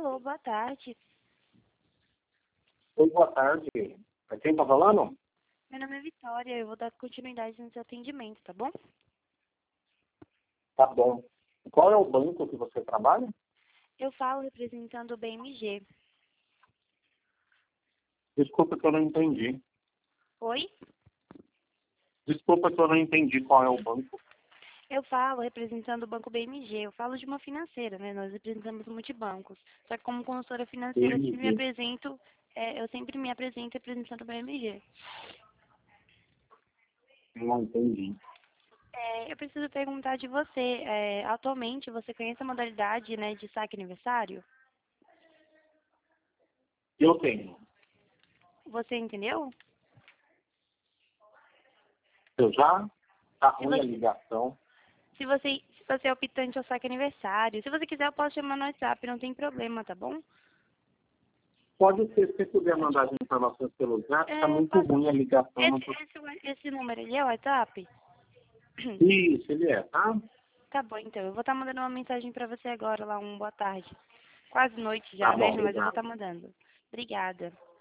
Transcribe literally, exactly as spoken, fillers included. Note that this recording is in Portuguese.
Alô, boa tarde. Oi, boa tarde. É quem tá falando? Meu nome é Vitória, eu vou dar continuidade no seu atendimento, tá bom? Tá bom. Qual é o banco que você trabalha? Eu falo representando o B M G. Desculpa que eu não entendi. Oi? Desculpa que eu não entendi qual é o banco. Eu falo representando o banco B M G. Eu falo de uma financeira, né? Nós representamos multibancos. Só que como consultora financeira, eu sempre me B M G. apresento, é, eu sempre me apresento representando o B M G. Não entendi. É, eu preciso perguntar de você. É, atualmente, você conhece a modalidade, né, de saque aniversário? Eu tenho. Você entendeu? Eu já? Tá Se ruim a você, ligação. se você, se você é optante ao saque aniversário, se você quiser, eu posso chamar no WhatsApp, não tem problema, tá bom? Pode ser, se puder mandar as informações pelo zap, tá É, muito posso, ruim a ligação. Não esse, tô... esse, esse número, ele é o WhatsApp? Isso, ele é, tá? Tá bom, então. Eu vou estar mandando uma mensagem pra você agora, lá, um boa tarde. Quase noite Tá já, né? bom, Mas eu vou obrigado. estar mandando. Obrigada.